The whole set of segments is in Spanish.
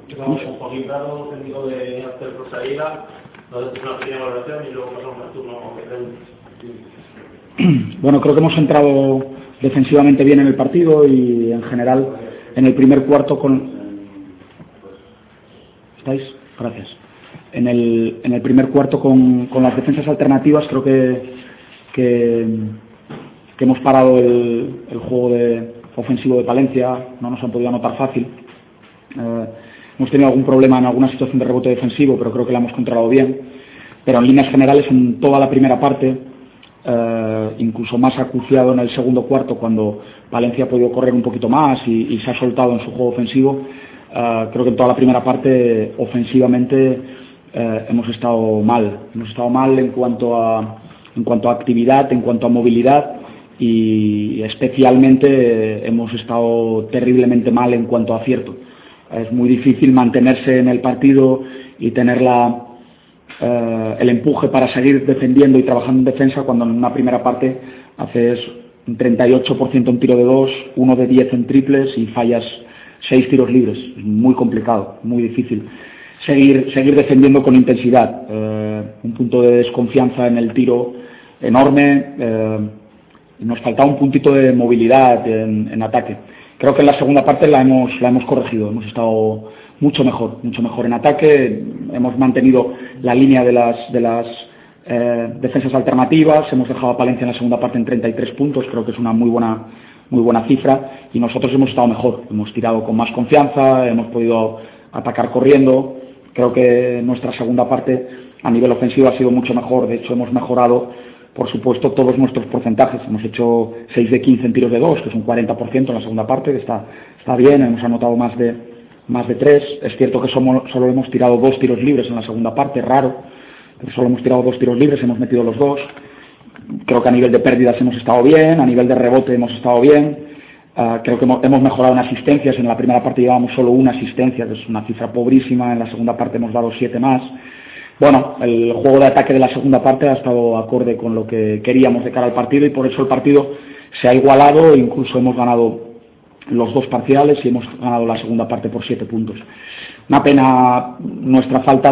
Estamos con Joaquín Prado, técnico de Aztel Prosaída. Nos haces una pequeña valoración y luego pasamos al turno de preguntas. Bueno, creo que hemos entrado defensivamente bien en el partido y en general en el primer cuarto con... ¿Estáis? Gracias. En el primer cuarto con las defensas alternativas creo que hemos parado el juego ofensivo de Palencia, no nos han podido anotar fácil. Hemos tenido algún problema en alguna situación de rebote defensivo, pero creo que la hemos controlado bien. Pero en líneas generales, en toda la primera parte, incluso más acuciado en el segundo cuarto, cuando Palencia ha podido correr un poquito más y se ha soltado en su juego ofensivo, creo que en toda la primera parte, ofensivamente, hemos estado mal. Hemos estado mal en cuanto a actividad, en cuanto a movilidad, y especialmente hemos estado terriblemente mal en cuanto a acierto. Es muy difícil mantenerse en el partido y tener el empuje para seguir defendiendo y trabajando en defensa cuando en una primera parte haces un 38% en tiro de 2, 1 de 10 en triples y fallas 6 tiros libres. Es muy complicado, muy difícil seguir defendiendo con intensidad. Un punto de desconfianza en el tiro enorme. Nos faltaba un puntito de movilidad en ataque. Creo que en la segunda parte la hemos corregido, hemos estado mucho mejor en ataque, hemos mantenido la línea de las defensas alternativas, hemos dejado a Palencia en la segunda parte en 33 puntos, creo que es una muy buena cifra, y nosotros hemos estado mejor, hemos tirado con más confianza, hemos podido atacar corriendo. Creo que nuestra segunda parte a nivel ofensivo ha sido mucho mejor, de hecho hemos mejorado, por supuesto, todos nuestros porcentajes. Hemos hecho 6 de 15 en tiros de 2, que es un 40% en la segunda parte, que está bien. Hemos anotado más de 3. Es cierto que solo hemos tirado 2 tiros libres en la segunda parte, raro, pero solo hemos tirado 2 tiros libres, hemos metido los 2. Creo que a nivel de pérdidas hemos estado bien, a nivel de rebote hemos estado bien. Creo que hemos mejorado en asistencias. En la primera parte llevábamos solo una asistencia, que es una cifra pobrísima. En la segunda parte hemos dado 7 más. Bueno, el juego de ataque de la segunda parte ha estado acorde con lo que queríamos de cara al partido, y por eso el partido se ha igualado e incluso hemos ganado los 2 parciales y hemos ganado la segunda parte por 7 puntos. Una pena nuestra falta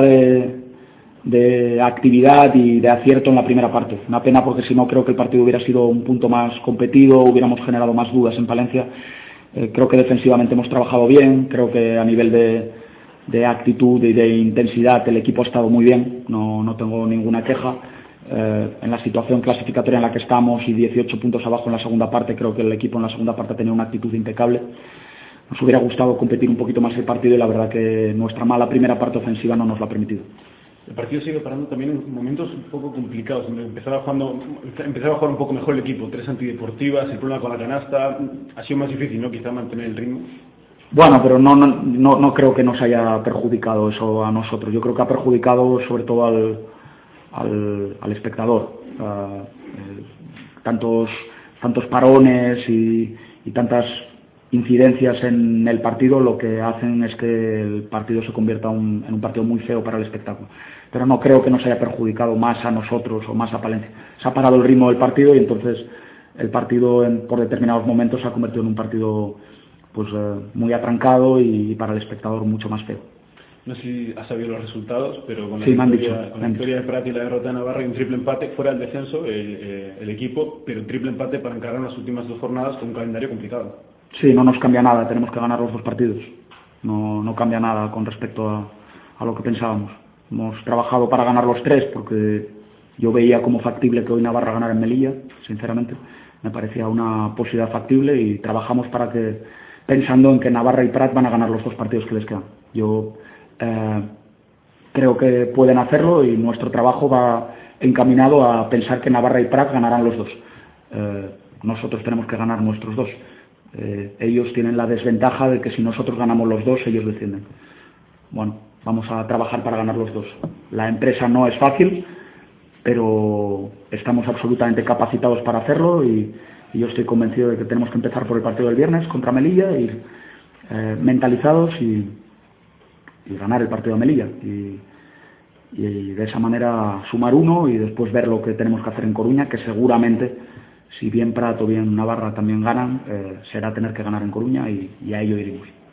de actividad y de acierto en la primera parte. Una pena, porque si no, creo que el partido hubiera sido un punto más competido, hubiéramos generado más dudas en Palencia. Creo que defensivamente hemos trabajado bien, creo que a nivel de actitud y de intensidad el equipo ha estado muy bien, no tengo ninguna queja. En la situación clasificatoria en la que estamos y 18 puntos abajo en la segunda parte, creo que el equipo en la segunda parte ha tenido una actitud impecable. Nos hubiera gustado competir un poquito más el partido y la verdad que nuestra mala primera parte ofensiva no nos lo ha permitido. El partido sigue parando también en momentos un poco complicados. Empezaba a jugar un poco mejor el equipo, 3 antideportivas, el problema con la canasta. Ha sido más difícil, ¿no?, quizá mantener el ritmo. Bueno, pero no creo que nos haya perjudicado eso a nosotros. Yo creo que ha perjudicado sobre todo al espectador. Tantos parones y tantas incidencias en el partido lo que hacen es que el partido se convierta en un partido muy feo para el espectáculo. Pero no creo que nos haya perjudicado más a nosotros o más a Palencia. Se ha parado el ritmo del partido y entonces el partido por determinados momentos se ha convertido en un partido muy atrancado y para el espectador mucho más feo. No sé si has sabido los resultados, pero con la victoria de Prat y la derrota de Navarra y un triple empate fuera del descenso el equipo, pero un triple empate para encarar las últimas 2 jornadas con un calendario complicado. Sí, no nos cambia nada, tenemos que ganar los 2 partidos. No cambia nada con respecto a lo que pensábamos. Hemos trabajado para ganar los 3 porque yo veía como factible que hoy Navarra ganara en Melilla, sinceramente. Me parecía una posibilidad factible y trabajamos pensando en que Navarra y Prat van a ganar los 2 partidos que les quedan. Yo creo que pueden hacerlo y nuestro trabajo va encaminado a pensar que Navarra y Prat ganarán los 2. Nosotros tenemos que ganar nuestros 2. Ellos tienen la desventaja de que si nosotros ganamos los 2, ellos descienden. Bueno, vamos a trabajar para ganar los 2. La empresa no es fácil, pero estamos absolutamente capacitados para hacerlo y yo estoy convencido de que tenemos que empezar por el partido del viernes contra Melilla, ir mentalizados y ganar el partido de Melilla y de esa manera sumar 1 y después ver lo que tenemos que hacer en Coruña, que seguramente, si bien Prat o bien Navarra también ganan, será tener que ganar en Coruña y a ello iremos.